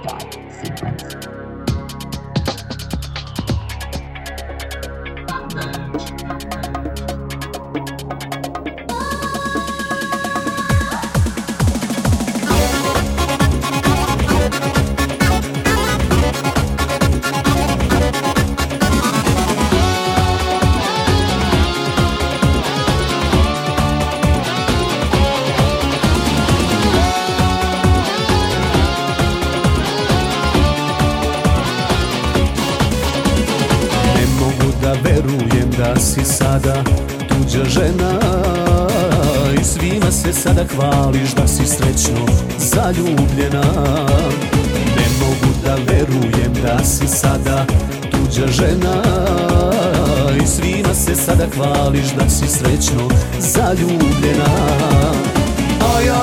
Da verujem da si sada tuđa žena i svima se sada hvališ da si srećno zaljubljena. Ne mogu da verujem da si sada tuđa žena i svima se sada hvališ da si srećno zaljubljena. A ja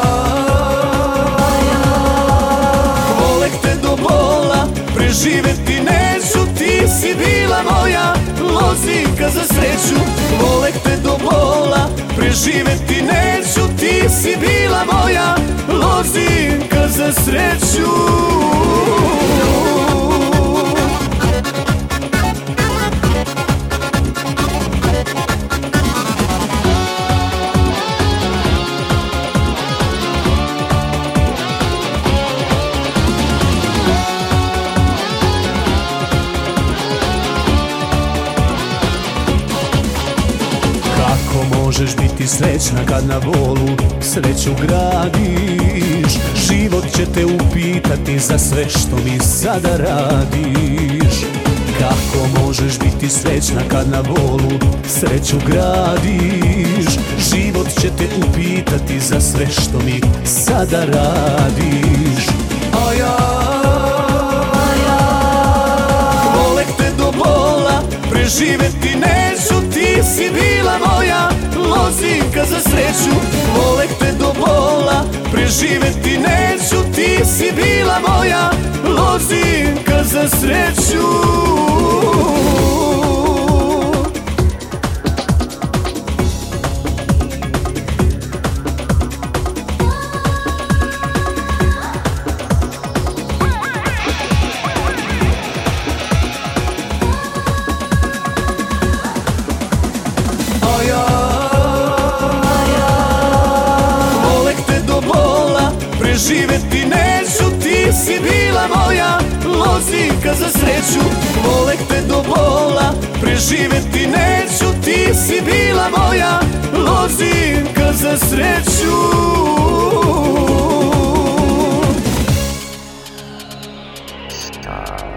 volek te do bola, preživeti neću, ti si bila moja lozinka za sreću. Volek te do bola, preživeti neću, ti si bila moja lozinka za sreću. Možeš biti srećna kad na bolu sreću gradiš. Život će te upitati za sve što mi sada radiš. Kako možeš biti srećna kad na bolu sreću gradiš? Život će te upitati za sve što mi sada radiš. A ja volek te do bola, preživeti neću, ti si bila moja lozinka za sreću. Volek te do bola, preživeti neću, ti si bila moja lozinka za sreću. Preživeti neću, ti si bila moja lozinka za sreću. Volek te do bola, preživeti neću, ti si bila moja lozinka za sreću.